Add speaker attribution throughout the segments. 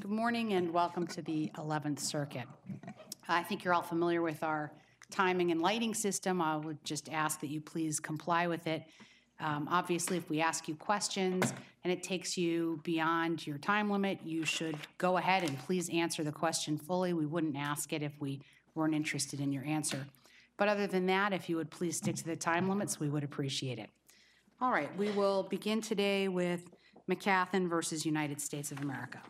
Speaker 1: Good morning and welcome to the 11th Circuit. I think you're all familiar with our timing and lighting system. I would just ask that you please comply with it. Obviously, if we ask you questions and it takes you beyond your time limit, you should go ahead and please answer the question fully. We wouldn't ask it if we weren't interested in your answer. But other than that, if you would please stick to the time limits, we would appreciate it. All right, we will begin today with McCathan versus United States of America.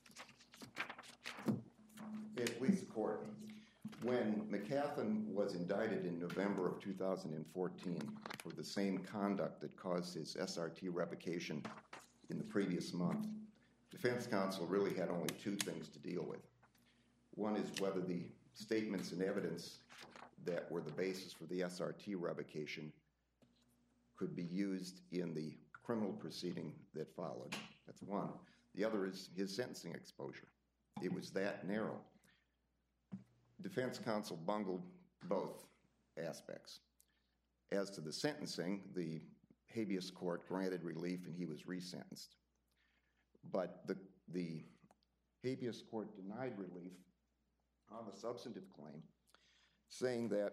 Speaker 2: Please, Court. When McCathan was indicted in November of 2014 for the same conduct that caused his SRT revocation in the previous month, defense counsel really had only two things to deal with. One is whether the statements and evidence that were the basis for the SRT revocation could be used in the criminal proceeding that followed. That's one. The other is his sentencing exposure. It was that narrow. Defense counsel bungled both aspects. As to the sentencing, the habeas court granted relief and he was resentenced. But the habeas court denied relief on the substantive claim, saying that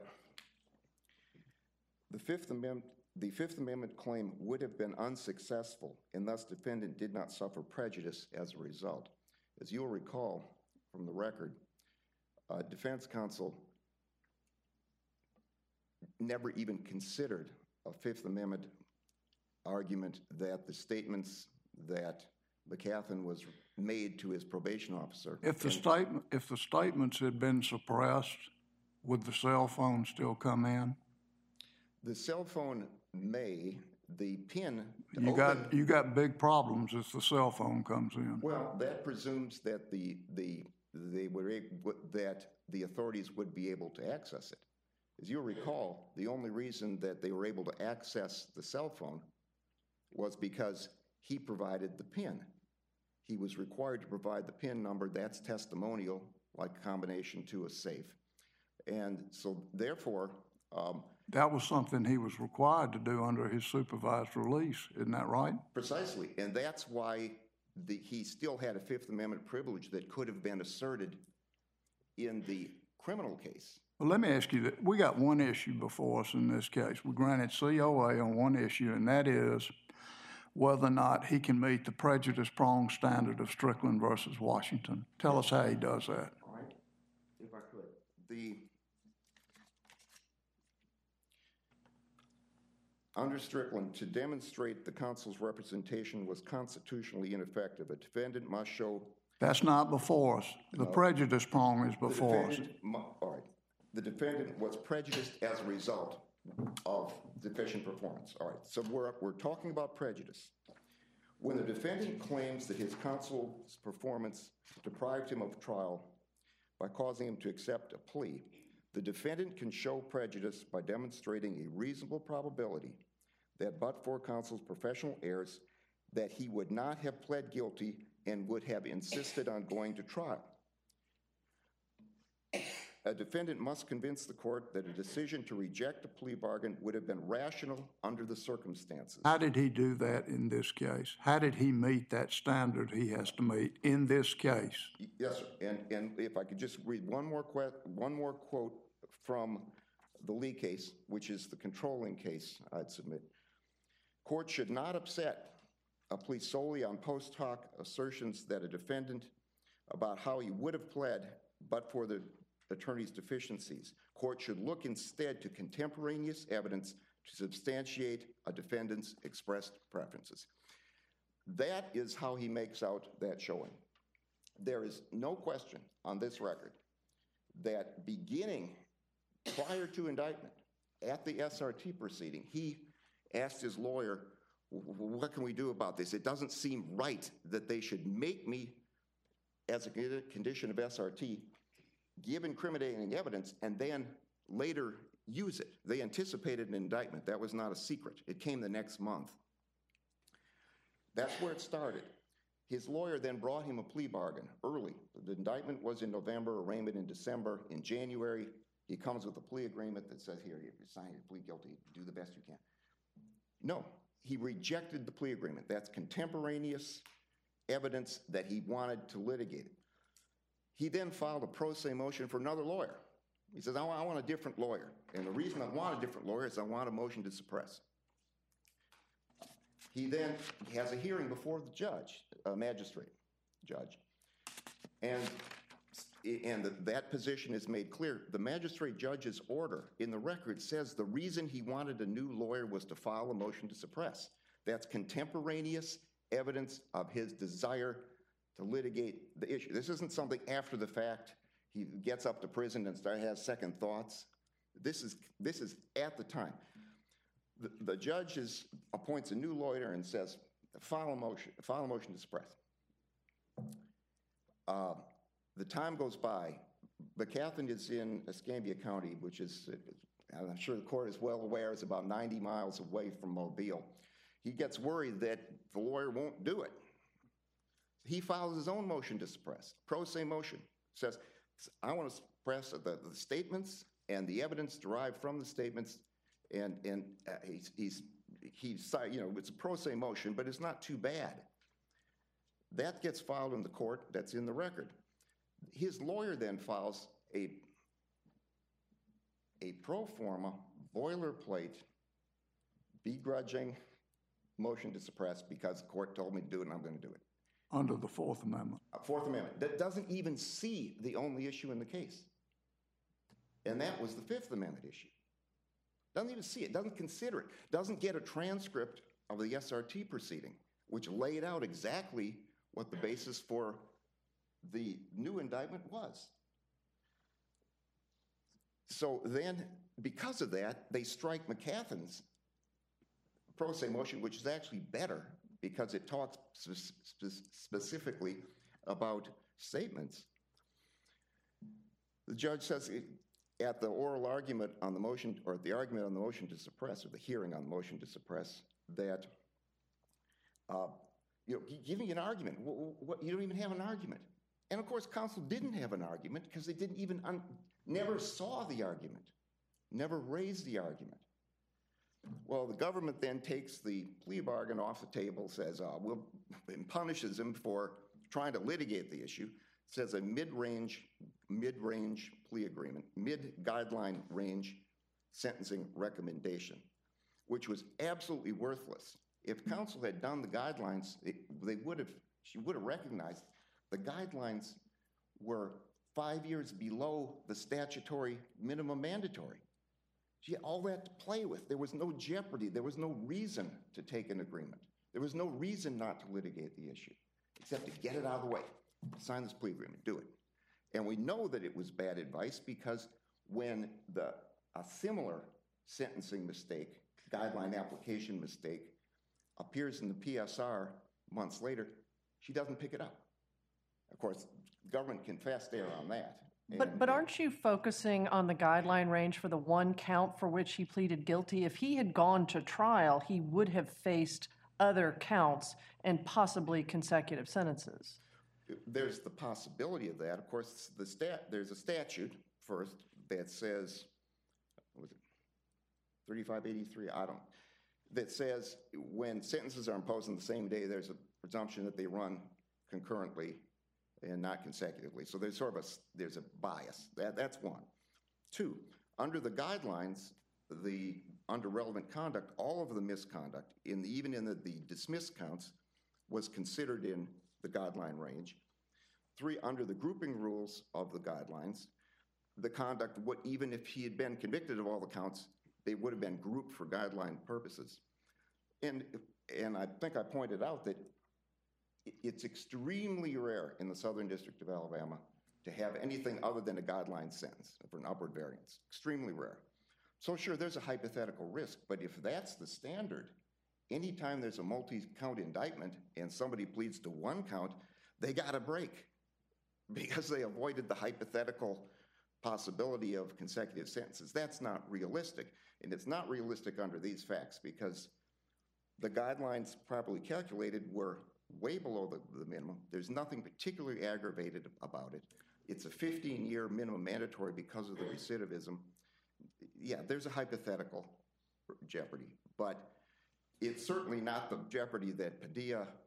Speaker 2: the Fifth Amendment claim would have been unsuccessful and thus defendant did not suffer prejudice as a result. As you'll recall from the record, defense counsel never even considered a Fifth Amendment argument that the statements that McCathan was made to his probation officer.
Speaker 3: If the statements had been suppressed, would the cell phone still come in?
Speaker 2: The cell phone may. The PIN.
Speaker 3: You got big problems if the cell phone comes in.
Speaker 2: Well, that presumes that the authorities would be able to access it. As you'll recall, the only reason that they were able to access the cell phone was because he provided the PIN. He was required to provide the PIN number. That's testimonial, like a combination to a safe. And so, therefore,
Speaker 3: that was something he was required to do under his supervised release, isn't that right?
Speaker 2: Precisely, and that's why he still had a Fifth Amendment privilege that could have been asserted in the criminal case.
Speaker 3: Well, let me ask you that. We got one issue before us in this case. We granted COA on one issue, and that is whether or not he can meet the prejudice prong standard of Strickland versus Washington. Tell us how he does that.
Speaker 2: All right, if I could. Under Strickland, to demonstrate the counsel's representation was constitutionally ineffective, a defendant must show...
Speaker 3: That's not before us. The prejudice prong is before us.
Speaker 2: All right. The defendant was prejudiced as a result of deficient performance. All right. So we're talking about prejudice. When the defendant claims that his counsel's performance deprived him of trial by causing him to accept a plea, the defendant can show prejudice by demonstrating a reasonable probability that but for counsel's professional errors, that he would not have pled guilty and would have insisted on going to trial. A defendant must convince the court that a decision to reject a plea bargain would have been rational under the circumstances.
Speaker 3: How did he do that in this case? How did he meet that standard he has to meet in this case?
Speaker 2: Yes, sir. And if I could just read one more quote from the Lee case, which is the controlling case, I'd submit. Court should not upset a plea solely on post hoc assertions that a defendant about how he would have pled but for the attorney's deficiencies. Court should look instead to contemporaneous evidence to substantiate a defendant's expressed preferences. That is how he makes out that showing. There is no question on this record that beginning prior to indictment at the SRT proceeding, he asked his lawyer, what can we do about this? It doesn't seem right that they should make me, as a condition of SRT, give incriminating evidence and then later use it. They anticipated an indictment. That was not a secret. It came the next month. That's where it started. His lawyer then brought him a plea bargain early. The indictment was in November, arraignment in December. In January, he comes with a plea agreement that says, here, you sign your plea guilty, do the best you can. No, he rejected the plea agreement. That's contemporaneous evidence that he wanted to litigate it. He then filed a pro se motion for another lawyer. He says, I want a different lawyer. And the reason I want a different lawyer is I want a motion to suppress. He then has a hearing before the judge, a magistrate judge. And that position is made clear. The magistrate judge's order in the record says the reason he wanted a new lawyer was to file a motion to suppress. That's contemporaneous evidence of his desire to litigate the issue. This isn't something after the fact. He gets up to prison and has second thoughts. This is at the time. The judge appoints a new lawyer and says, file a motion to suppress. The time goes by. McCaffin is in Escambia County, which is, I'm sure the court is well aware, is about 90 miles away from Mobile. He gets worried that the lawyer won't do it. He files his own motion to suppress, pro se motion. Says, I want to suppress the statements and the evidence derived from the statements, and it's a pro se motion, but it's not too bad. That gets filed in the court. That's in the record. His lawyer then files a pro forma, boilerplate, begrudging motion to suppress because the court told me to do it and I'm going to do it.
Speaker 3: Under the Fourth Amendment.
Speaker 2: Fourth Amendment. That doesn't even see the only issue in the case. And that was the Fifth Amendment issue. Doesn't even see it, doesn't consider it, doesn't get a transcript of the SRT proceeding, which laid out exactly what the basis for the new indictment was. So then, because of that, they strike McCaffin's pro se motion, which is actually better because it talks specifically about statements. The judge says at the oral argument on the motion, or the argument on the motion to suppress, or the hearing on the motion to suppress, that, give me an argument. You don't even have an argument. And of course, counsel didn't have an argument because they didn't even, never saw the argument, never raised the argument. Well, the government then takes the plea bargain off the table, says, and punishes him for trying to litigate the issue, says a mid-range plea agreement, mid-guideline range sentencing recommendation, which was absolutely worthless. If counsel had done the guidelines, she would have recognized the guidelines were 5 years below the statutory minimum mandatory. She had all that to play with. There was no jeopardy. There was no reason to take an agreement. There was no reason not to litigate the issue, except to get it out of the way. Sign this plea agreement, do it. And we know that it was bad advice because when a similar sentencing mistake, guideline application mistake, appears in the PSR months later, she doesn't pick it up. Of course, government can fast err on that.
Speaker 4: But aren't you focusing on the guideline range for the one count for which he pleaded guilty? If he had gone to trial, he would have faced other counts and possibly consecutive sentences.
Speaker 2: There's the possibility of that. Of course, there's a statute first that says, what was it, 3583, that says when sentences are imposed on the same day, there's a presumption that they run concurrently and not consecutively. So there's there's a bias. That's one. Two, under the guidelines, under relevant conduct, all of the misconduct, even in the dismissed counts, was considered in the guideline range. Three, under the grouping rules of the guidelines, the conduct, even if he had been convicted of all the counts, they would have been grouped for guideline purposes. And I think I pointed out that it's extremely rare in the Southern District of Alabama to have anything other than a guideline sentence for an upward variance. Extremely rare. So sure, there's a hypothetical risk, but if that's the standard, anytime there's a multi-count indictment and somebody pleads to one count, they got a break because they avoided the hypothetical possibility of consecutive sentences. That's not realistic, and it's not realistic under these facts because the guidelines properly calculated were way below the minimum. There's nothing particularly aggravated about it. It's a 15-year minimum mandatory because of the recidivism. Yeah, there's a hypothetical jeopardy, but it's certainly not the jeopardy that Padilla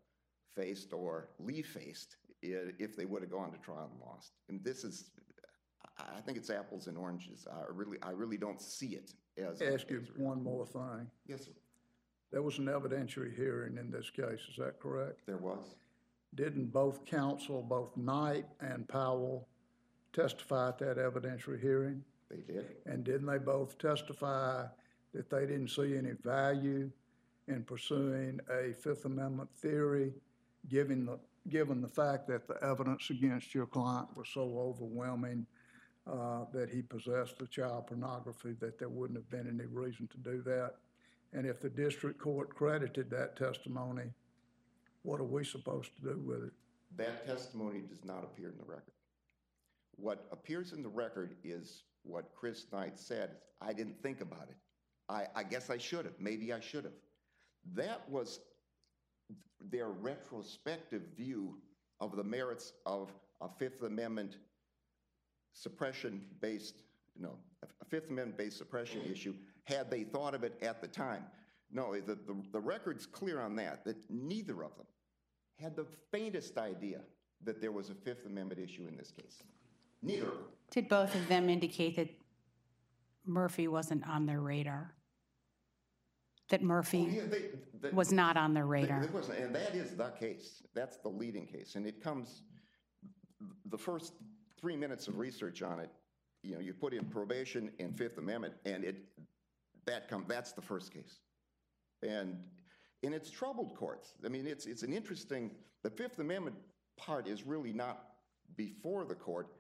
Speaker 2: faced or Lee faced if they would have gone to trial and lost. And this is, I think it's apples and oranges. I really don't see it as.
Speaker 3: Ask you one more thing.
Speaker 2: Yes, sir.
Speaker 3: There was an evidentiary hearing in this case, is that correct?
Speaker 2: There was.
Speaker 3: Didn't both counsel, both Knight and Powell, testify at that evidentiary hearing?
Speaker 2: They did.
Speaker 3: And didn't they both testify that they didn't see any value in pursuing a Fifth Amendment theory, given the fact that the evidence against your client was so overwhelming that he possessed the child pornography, that there wouldn't have been any reason to do that? And if the district court credited that testimony, what are we supposed to do with it?
Speaker 2: That testimony does not appear in the record. What appears in the record is what Chris Knight said. I didn't think about it. I guess I should have. Maybe I should have. That was their retrospective view of the merits of a Fifth Amendment suppression-based, a Fifth Amendment-based suppression issue, had they thought of it at the time. No, the record's clear on that neither of them had the faintest idea that there was a Fifth Amendment issue in this case. Neither of them.
Speaker 1: Did both of them indicate that Murphy wasn't on their radar? That Murphy was not on their radar?
Speaker 2: It wasn't, and that is the case. That's the leading case. And it comes, the first 3 minutes of research on it, you put in probation and Fifth Amendment, and that's the first case. And it's troubled courts. I mean, it's an interesting, the Fifth Amendment part is really not before the court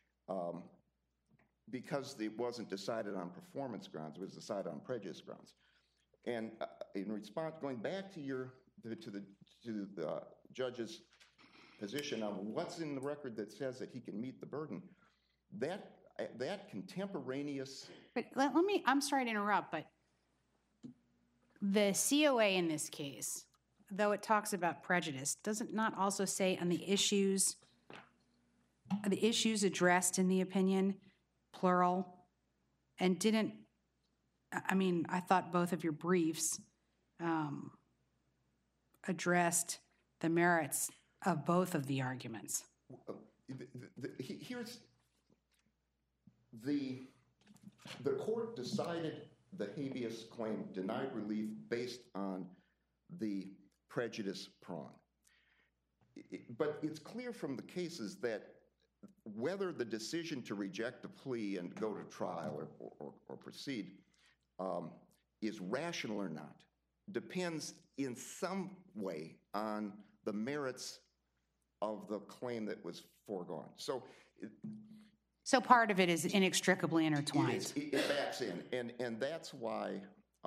Speaker 2: because it wasn't decided on performance grounds. It was decided on prejudice grounds. And in response, going back to the judge's position on what's in the record that says that he can meet the burden, that contemporaneous.
Speaker 1: But I'm sorry to interrupt, but the COA in this case, though it talks about prejudice, does it not also say on the issues addressed in the opinion, plural, and I thought both of your briefs addressed the merits of both of the arguments.
Speaker 2: Here's the court decided the habeas claim denied relief based on the prejudice prong. But it's clear from the cases that whether the decision to reject the plea and go to trial or proceed is rational or not depends in some way on the merits of the claim that was foregone.
Speaker 1: So part of it is inextricably intertwined.
Speaker 2: It backs in, and that's why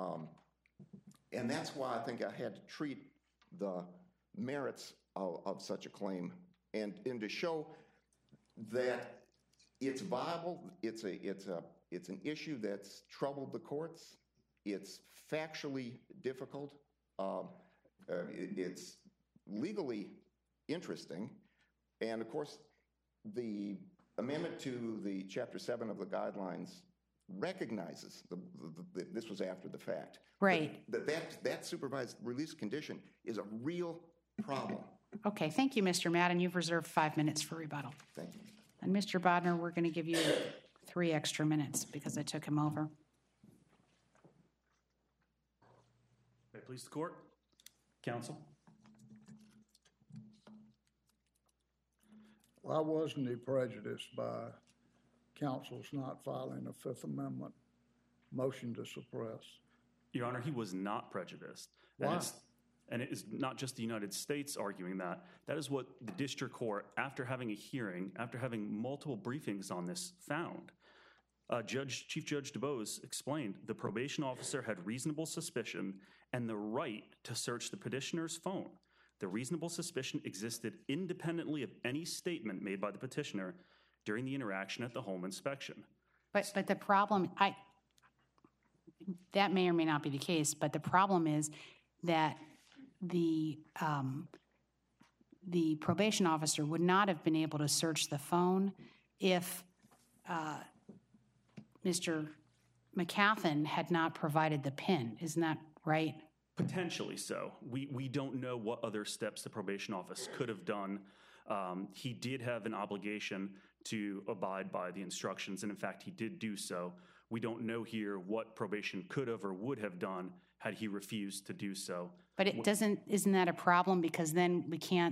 Speaker 2: I think I had to treat the merits of such a claim and to show that it's viable. It's an issue that's troubled the courts. It's factually difficult. It's legally interesting, and of course, the amendment to the Chapter 7 of the guidelines recognizes this was after the fact.
Speaker 1: Right.
Speaker 2: That supervised release condition is a real problem.
Speaker 1: Okay, thank you, Mr. Madden. You've reserved 5 minutes for rebuttal.
Speaker 2: Thank you.
Speaker 1: And Mr. Bodner, we're going to give you 3 extra minutes because I took him over.
Speaker 5: May it please the court, counsel.
Speaker 3: Why wasn't he prejudiced by counsel's not filing a Fifth Amendment motion to suppress?
Speaker 5: Your Honor, he was not prejudiced.
Speaker 3: Why?
Speaker 5: And it is not just the United States arguing that. That is what the district court, after having a hearing, after having multiple briefings on this, found. Chief Judge DuBose explained the probation officer had reasonable suspicion and the right to search the petitioner's phone. The reasonable suspicion existed independently of any statement made by the petitioner during the interaction at the home inspection.
Speaker 1: But the problem, that may or may not be the case, but the problem is that the probation officer would not have been able to search the phone if Mr. McCathan had not provided the PIN. Isn't that right?
Speaker 5: Potentially so. We don't know what other steps the probation office could have done. He did have an obligation to abide by the instructions, and in fact, he did do so. We don't know here what probation could have or would have done had he refused to do so.
Speaker 1: But isn't that a problem? Because then we can't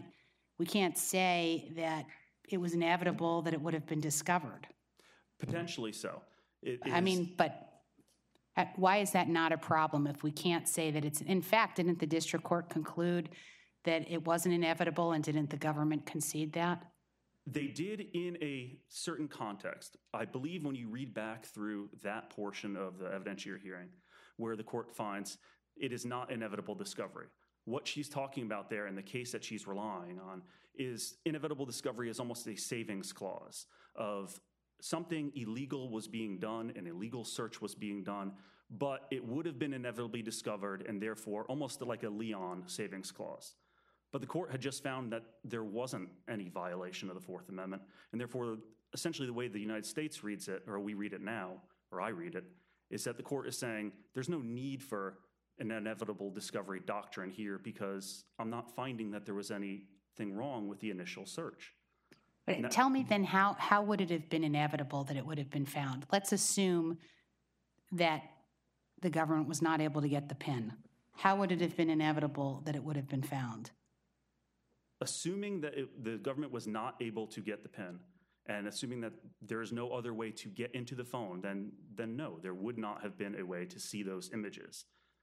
Speaker 1: say that it was inevitable that it would have been discovered.
Speaker 5: Potentially so.
Speaker 1: I mean, but why is that not a problem if we can't say that it's, in fact, didn't the district court conclude that it wasn't inevitable, and didn't the government concede that?
Speaker 5: They did in a certain context. I believe when you read back through that portion of the evidentiary hearing where the court finds it is not inevitable discovery. What she's talking about there in the case that she's relying on is inevitable discovery is almost a savings clause of something illegal was being done, an illegal search was being done, but it would have been inevitably discovered, and therefore almost like a Leon savings clause. But the court had just found that there wasn't any violation of the Fourth Amendment, and therefore essentially the way the United States reads it, or we read it now, or I read it, is that the court is saying there's no need for an inevitable discovery doctrine here because I'm not finding that there was anything wrong with the initial search.
Speaker 1: But tell me then, how would it have been inevitable that it would have been found? Let's assume that the government was not able to get the PIN. How would it have been inevitable that it would have been found?
Speaker 5: Assuming that the government was not able to get the PIN, and assuming that there is no other way to get into the phone, then no, there would not have been a way to see those images.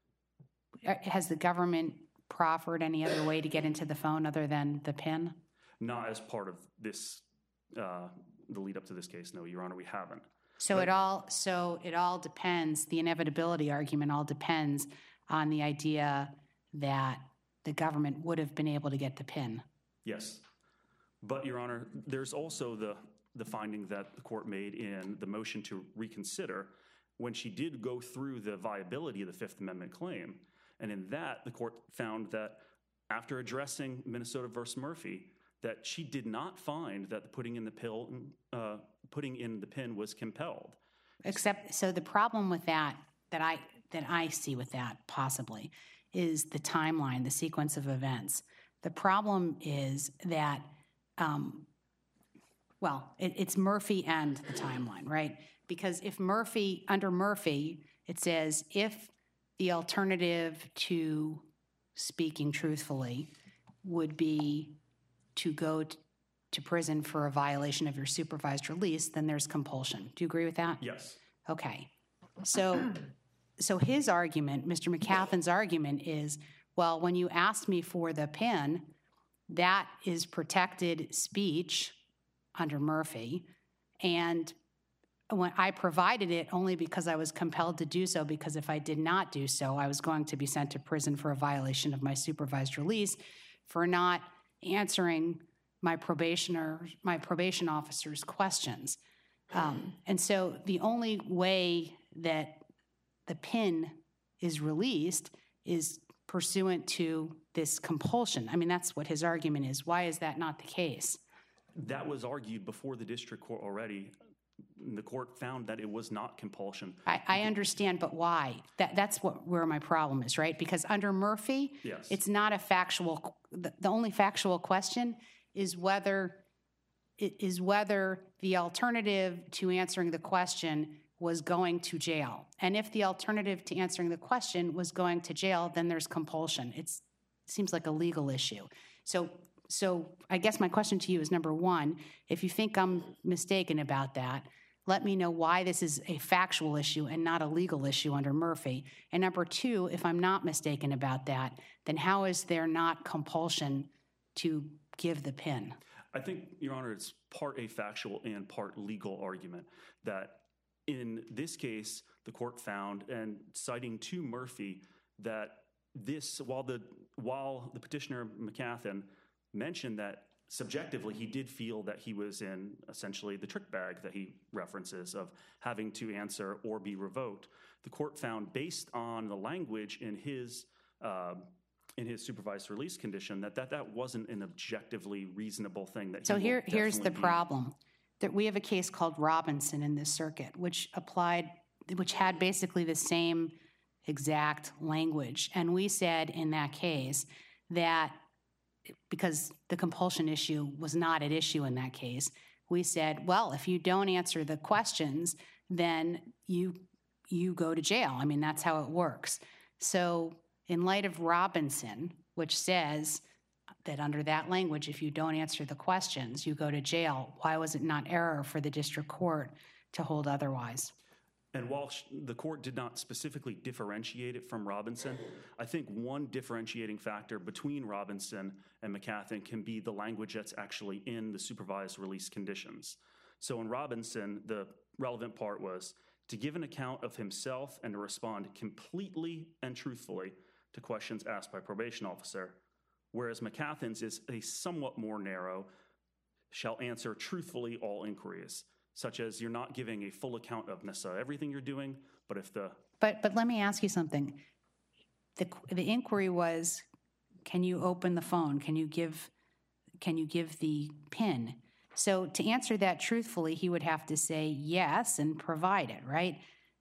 Speaker 1: Has the government proffered any other way to get into the phone other than the PIN?
Speaker 5: Not as part of this, the lead up to this case, no, Your Honor, we haven't.
Speaker 1: So it all depends, the inevitability argument all depends on the idea that the government would have been able to get the PIN.
Speaker 5: Yes. But, Your Honor, there's also the finding that the court made in the motion to reconsider when she did go through the viability of the Fifth Amendment claim. And in that, the court found that after addressing Minnesota v. Murphy, that she did not find that putting in the PIN was compelled.
Speaker 1: So the problem with that I see with that possibly is the timeline, the sequence of events. The problem is that, it's Murphy and the timeline, right? Because under Murphy, it says if the alternative to speaking truthfully would be to go to prison for a violation of your supervised release, then there's compulsion. Do you agree with that?
Speaker 5: Yes.
Speaker 1: Okay. So his argument, Mr. McCathan's argument is, well, when you asked me for the PIN, that is protected speech under Murphy, and when I provided it only because I was compelled to do so, because if I did not do so, I was going to be sent to prison for a violation of my supervised release for not answering my probation officer's questions. And so the only way that the PIN is released is pursuant to this compulsion. I mean, that's what his argument is. Why is that not the case?
Speaker 5: That was argued before the district court already. The court found that it was not compulsion.
Speaker 1: I understand, but why? That's where my problem is, right? Because under Murphy,
Speaker 5: yes,
Speaker 1: it's not a factual. The only factual question is whether the alternative to answering the question was going to jail. And if the alternative to answering the question was going to jail, then there's compulsion. It seems like a legal issue. So I guess my question to you is, number one, if you think I'm mistaken about that, let me know why this is a factual issue and not a legal issue under Murphy. And number two, if I'm not mistaken about that, then how is there not compulsion to give the PIN?
Speaker 5: I think, Your Honor, it's part a factual and part legal argument that in this case, the court found, and citing to Murphy, that this, while the petitioner McCathan mentioned that subjectively he did feel that he was in essentially the trick bag that he references of having to answer or be revoked, the court found, based on the language in his supervised release condition, that wasn't an objectively reasonable thing.
Speaker 1: So here's the problem. That we have a case called Robinson in this circuit, which had basically the same exact language. And we said in that case that because the compulsion issue was not at issue in that case, we said, well, if you don't answer the questions, then you go to jail. I mean, that's how it works. So in light of Robinson, which says that under that language, if you don't answer the questions, you go to jail, why was it not error for the district court to hold otherwise?
Speaker 5: And while the court did not specifically differentiate it from Robinson, I think one differentiating factor between Robinson and McCathan can be the language that's actually in the supervised release conditions. So in Robinson, the relevant part was to give an account of himself and to respond completely and truthfully to questions asked by probation officer, whereas McCathan's is a somewhat more narrow, shall answer truthfully all inquiries, such as you're not giving a full account of necessarily everything you're doing, but if the...
Speaker 1: But let me ask you something. The inquiry was, can you open the phone? Can you give the PIN? So to answer that truthfully, he would have to say yes and provide it, right?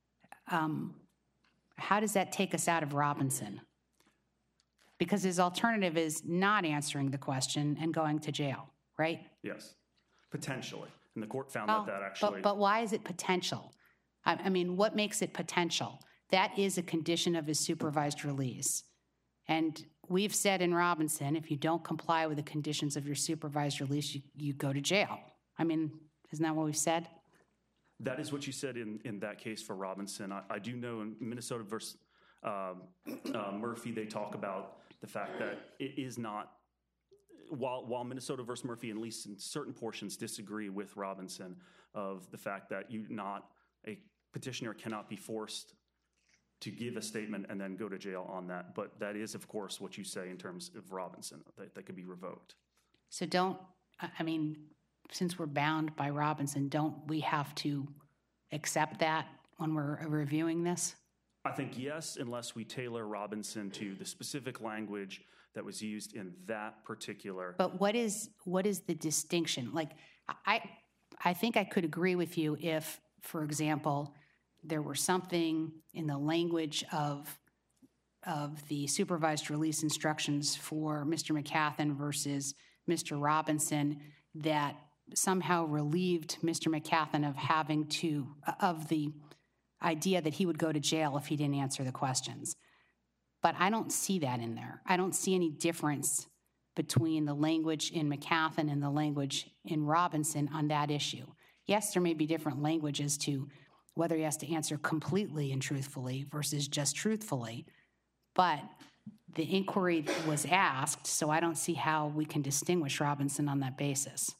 Speaker 1: How does that take us out of Robinson? Because his alternative is not answering the question and going to jail, right?
Speaker 5: Yes, potentially. And the court found
Speaker 1: Well,
Speaker 5: that actually...
Speaker 1: But why is it potential? I mean, what makes it potential? That is a condition of his supervised release. And we've said in Robinson, if you don't comply with the conditions of your supervised release, you go to jail. I mean, isn't that what we've said?
Speaker 5: That is what you said in that case for Robinson. I do know in Minnesota versus Murphy, they talk about the fact that it is not... While Minnesota versus Murphy, at least in certain portions, disagree with Robinson of the fact that a petitioner cannot be forced to give a statement and then go to jail on that. But that is, of course, what you say in terms of Robinson, that could be revoked.
Speaker 1: So since we're bound by Robinson, don't we have to accept that when we're reviewing this?
Speaker 5: I think yes, unless we tailor Robinson to the specific language that was used in that particular.
Speaker 1: But what is the distinction? Like, I think I could agree with you if, for example, there were something in the language of the supervised release instructions for Mr. McCathan versus Mr. Robinson that somehow relieved Mr. McCathan of the idea that he would go to jail if he didn't answer the questions. But I don't see that in there. I don't see any difference between the language in McCathan and the language in Robinson on that issue. Yes, there may be different languages to whether he has to answer completely and truthfully versus just truthfully, but the inquiry was asked, so I don't see how we can distinguish Robinson on that basis.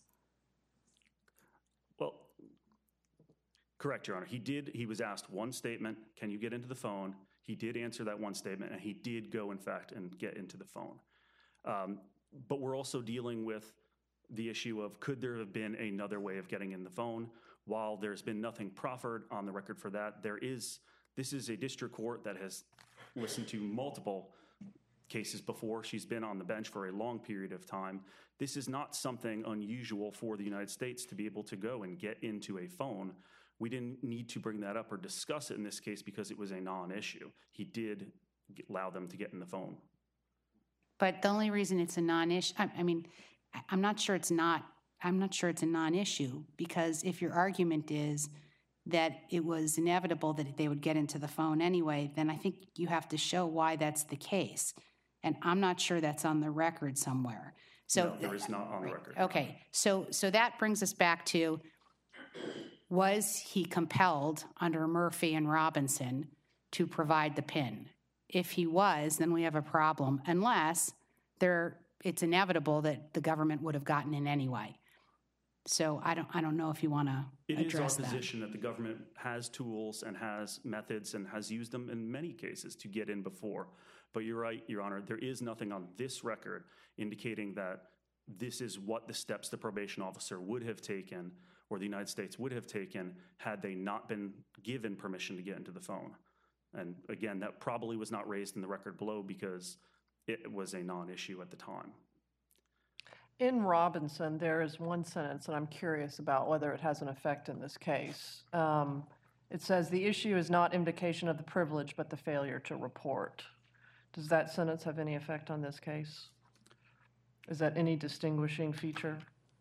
Speaker 5: Well, correct, Your Honor. He was asked one statement, can you get into the phone? He did answer that one statement, and he did go, in fact, and get into the phone. But we're also dealing with the issue of could there have been another way of getting in the phone? While there's been nothing proffered on the record for that, this is a district court that has listened to multiple cases before. She's been on the bench for a long period of time. This is not something unusual for the United States to be able to go and get into a phone. We didn't need to bring that up or discuss it in this case because it was a non-issue. He did allow them to get in the phone.
Speaker 1: But the only reason it's a non-issue, I'm not sure it's a non-issue because if your argument is that it was inevitable that they would get into the phone anyway, then I think you have to show why that's the case. And I'm not sure that's on the record somewhere. So
Speaker 5: No, there is not on the record.
Speaker 1: Okay, so that brings us back to, was he compelled under Murphy and Robinson to provide the PIN? If he was, then we have a problem, unless it's inevitable that the government would have gotten in anyway. So I don't know if you want to address that.
Speaker 5: It is our position that the government has tools and has methods and has used them in many cases to get in before. But you're right, Your Honor, there is nothing on this record indicating that this is what the steps the probation officer would have taken or the United States would have taken had they not been given permission to get into the phone. And again, that probably was not raised in the record below because it was a non-issue at the time.
Speaker 4: In Robinson, there is one sentence that I'm curious about whether it has an effect in this case. It says the issue is not invocation of the privilege, but the failure to report. Does that sentence have any effect on this case? Is that any distinguishing feature?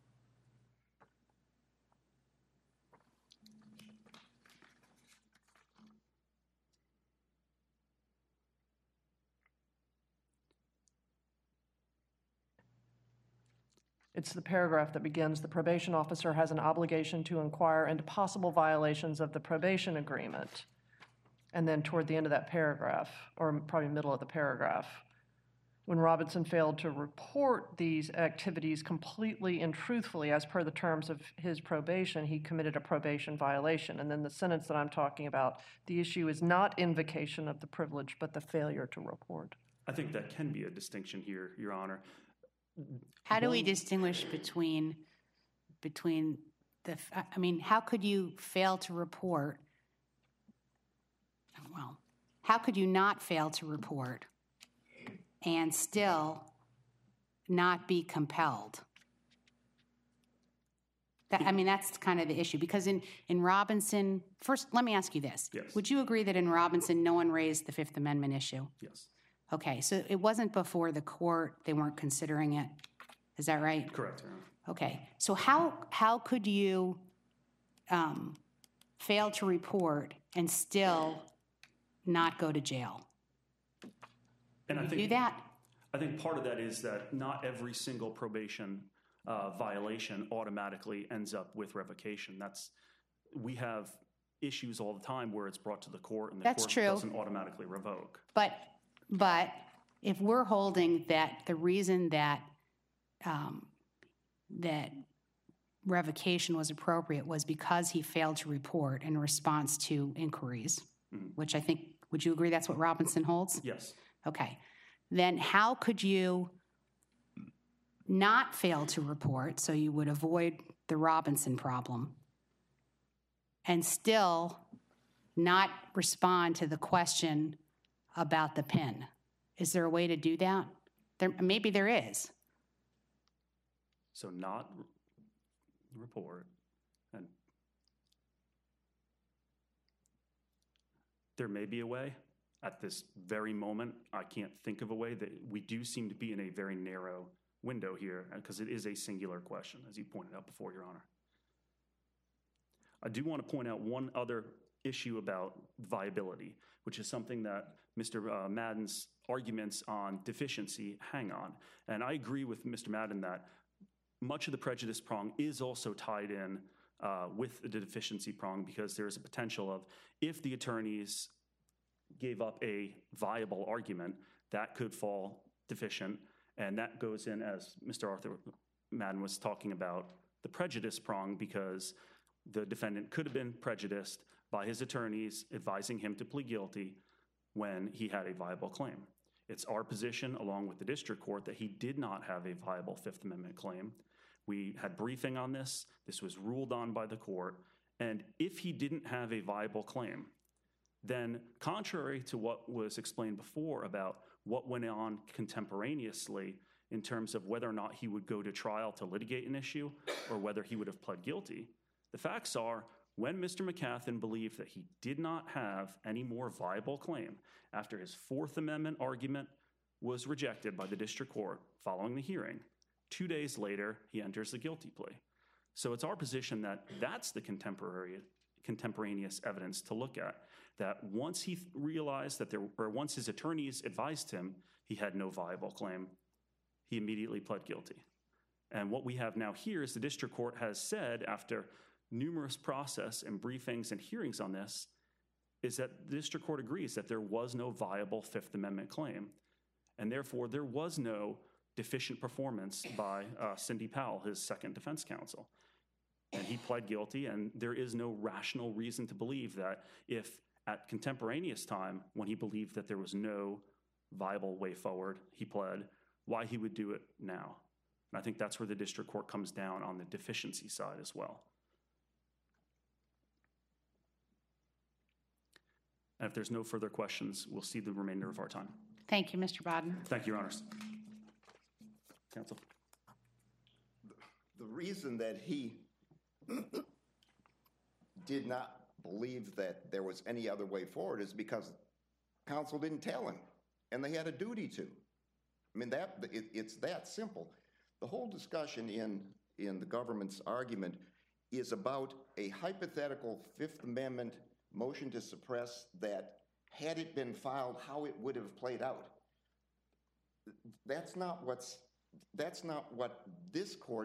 Speaker 4: It's the paragraph that begins, the probation officer has an obligation to inquire into possible violations of the probation agreement. And then toward the end of that paragraph, or probably middle of the paragraph, when Robinson failed to report these activities completely and truthfully as per the terms of his probation, he committed a probation violation. And then the sentence that I'm talking about, the issue is not invocation of the privilege, but the failure to report.
Speaker 5: I think that can be a distinction here, Your Honor.
Speaker 1: How do we distinguish between the, I mean, how could you fail to report? Well, how could you not fail to report and still not be compelled? I mean, that's kind of the issue. Because in Robinson, first, let me ask you this.
Speaker 5: Yes.
Speaker 1: Would you agree that in Robinson, no one raised the Fifth Amendment issue?
Speaker 5: Yes.
Speaker 1: Okay, so it wasn't before the court, they weren't considering it. Is that right?
Speaker 5: Correct, Your Honor.
Speaker 1: Okay, so how could you fail to report and still not go to jail?
Speaker 5: And I
Speaker 1: Can you
Speaker 5: think
Speaker 1: do that?
Speaker 5: I think part of that is that not every single probation violation automatically ends up with revocation. We have issues all the time where it's brought to the court and the
Speaker 1: That's
Speaker 5: court
Speaker 1: true.
Speaker 5: doesn't automatically revoke.
Speaker 1: But if we're holding that the reason that that revocation was appropriate was because he failed to report in response to inquiries, which I think, would you agree that's what Robinson holds?
Speaker 5: Yes.
Speaker 1: Okay. Then how could you not fail to report, so you would avoid the Robinson problem, and still not respond to the question about the PIN? Is there a way to do that? Maybe there is.
Speaker 5: So not report. And there may be a way. At this very moment, I can't think of a way. That we do seem to be in a very narrow window here because it is a singular question, as you pointed out before, Your Honor. I do want to point out one other issue about viability, which is something that Mr. Madden's arguments on deficiency hang on. And I agree with Mr. Madden that much of the prejudice prong is also tied in with the deficiency prong, because there is a potential of, if the attorneys gave up a viable argument, that could fall deficient. And that goes in, as Mr. Arthur Madden was talking about, the prejudice prong, because the defendant could have been prejudiced by his attorneys advising him to plead guilty when he had a viable claim. It's our position, along with the district court, that he did not have a viable Fifth Amendment claim. We had briefing on this. This was ruled on by the court. And if he didn't have a viable claim, then contrary to what was explained before about what went on contemporaneously in terms of whether or not he would go to trial to litigate an issue or whether he would have pled guilty, the facts are, when Mr. McCathan believed that he did not have any more viable claim after his Fourth Amendment argument was rejected by the district court following the hearing, 2 days later, he enters the guilty plea. So it's our position that that's the contemporaneous evidence to look at, that once he realized that once his attorneys advised him he had no viable claim, he immediately pled guilty. And what we have now here is the district court has said, after numerous process and briefings and hearings on this, is that the district court agrees that there was no viable Fifth Amendment claim, and therefore there was no deficient performance by Cindy Powell, his second defense counsel. And he pled guilty, and there is no rational reason to believe that if at contemporaneous time, when he believed that there was no viable way forward, he pled, why he would do it now. And I think that's where the district court comes down on the deficiency side as well. And if there's no further questions, we'll see the remainder of our time.
Speaker 1: Thank you, Mr. Bodden.
Speaker 5: Thank you, Your Honors. Counsel.
Speaker 2: The reason that he did not believe that there was any other way forward is because counsel didn't tell him, and they had a duty to. I mean, it's that simple. The whole discussion in the government's argument is about a hypothetical Fifth Amendment motion to suppress that, had it been filed, how it would have played out. That's not what this court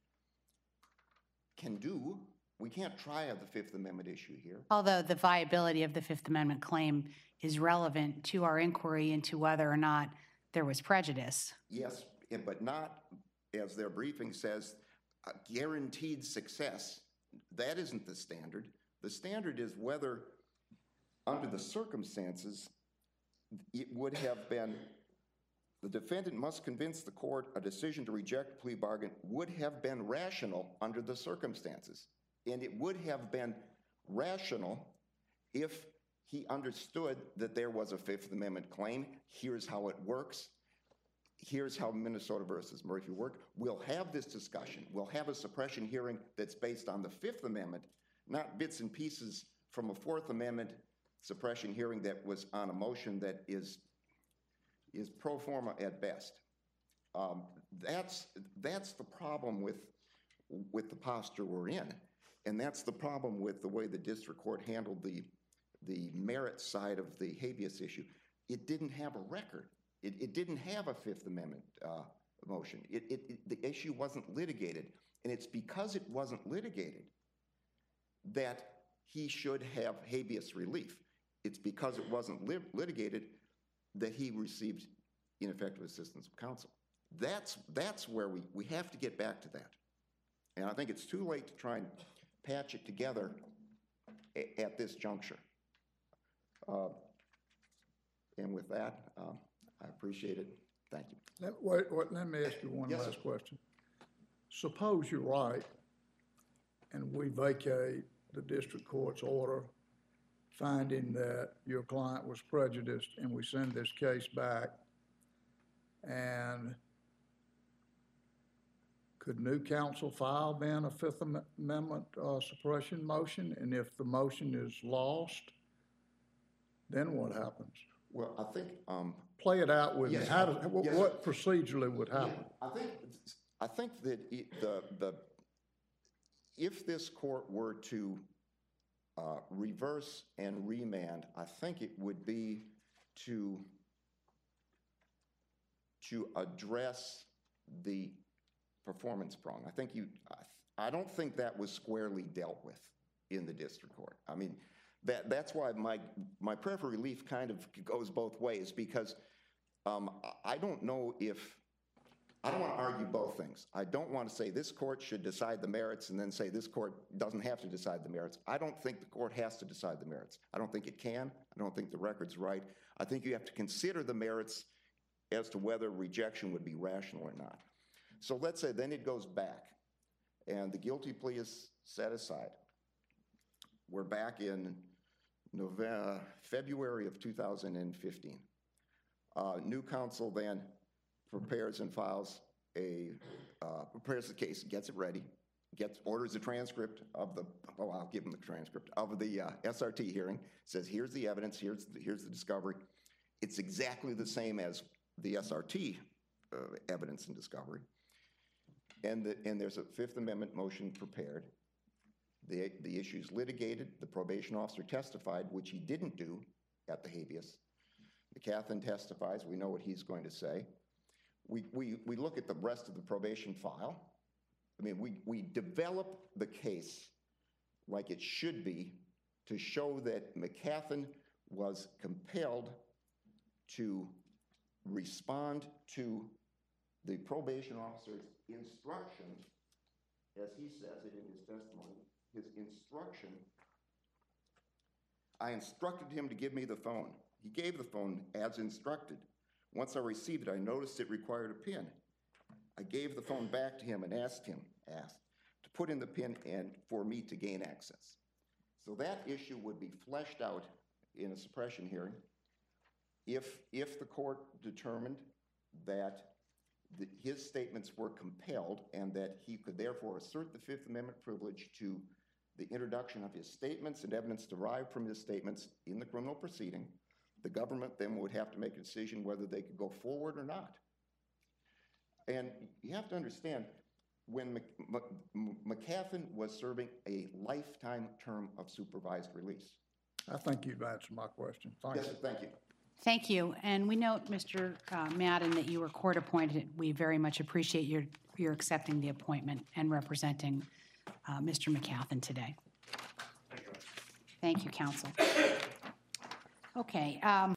Speaker 2: can do. We can't try the Fifth Amendment issue here.
Speaker 1: Although the viability of the Fifth Amendment claim is relevant to our inquiry into whether or not there was prejudice.
Speaker 2: Yes, but not, as their briefing says, a guaranteed success. That isn't the standard. The standard is whether, under the circumstances, it would have been, the defendant must convince the court a decision to reject a plea bargain would have been rational under the circumstances. And it would have been rational if he understood that there was a Fifth Amendment claim. Here's how it works. Here's how Minnesota versus Murphy worked. We'll have this discussion. We'll have a suppression hearing that's based on the Fifth Amendment, not bits and pieces from a Fourth Amendment suppression hearing that was on a motion that is pro forma at best. That's the problem with the posture we're in. And that's the problem with the way the district court handled the merit side of the habeas issue. It didn't have a record. It didn't have a Fifth Amendment motion. The issue wasn't litigated. And it's because it wasn't litigated that he should have habeas relief. It's because it wasn't litigated that he received ineffective assistance of counsel. That's where we have to get back to that. And I think it's too late to try and patch it together at this juncture. And with that, I appreciate it. Thank you.
Speaker 3: Let me ask you one
Speaker 2: Yes,
Speaker 3: last
Speaker 2: sir.
Speaker 3: question. Suppose you're right and we vacate the district court's order finding that your client was prejudiced and we send this case back, and could new counsel file then a Fifth Amendment suppression motion? And if the motion is lost, then what happens?
Speaker 2: Well, I think
Speaker 3: Play it out with me.
Speaker 2: Yes,
Speaker 3: How
Speaker 2: yes, sir.
Speaker 3: what procedurally would happen?
Speaker 2: I think that if this court were to reverse and remand, I think it would be to address the performance prong. I don't think that was squarely dealt with in the district court. I mean, that's why my prayer for relief kind of goes both ways, because I don't know if, I don't want to argue both things. I don't want to say this court should decide the merits and then say this court doesn't have to decide the merits. I don't think the court has to decide the merits. I don't think it can. I don't think the record's right. I think you have to consider the merits as to whether rejection would be rational or not. So let's say then it goes back and the guilty plea is set aside. We're back in February of 2015. New counsel then prepares and files prepares the case, gets it ready, orders a transcript of I'll give him the transcript of the SRT hearing, says here's the evidence, here's the discovery. It's exactly the same as the SRT evidence and discovery. And there's a Fifth Amendment motion prepared. The issue's litigated. The probation officer testified, which he didn't do at the habeas. McCathan testifies. We know what he's going to say. We look at the rest of the probation file. I mean, we develop the case like it should be to show that McCathan was compelled to respond to the probation officer's instruction, as he says it in his testimony. His instruction, I instructed him to give me the phone. He gave the phone as instructed. Once I received it, I noticed it required a PIN. I gave the phone back to him and asked to put in the PIN and for me to gain access. So that issue would be fleshed out in a suppression hearing if the court determined that his statements were compelled and that he could therefore assert the Fifth Amendment privilege to the introduction of his statements and evidence derived from his statements in the criminal proceeding. The government then would have to make a decision whether they could go forward or not. And you have to understand, when McCaffin was serving a lifetime term of supervised release.
Speaker 3: I think you've answered my question. Thank
Speaker 2: Yes,
Speaker 3: you.
Speaker 2: sir, thank you.
Speaker 1: Thank you. And we note, Mr. Madden, that you were court appointed. We very much appreciate your accepting the appointment and representing Mr. McCaffin today. Thank you, counsel. Okay.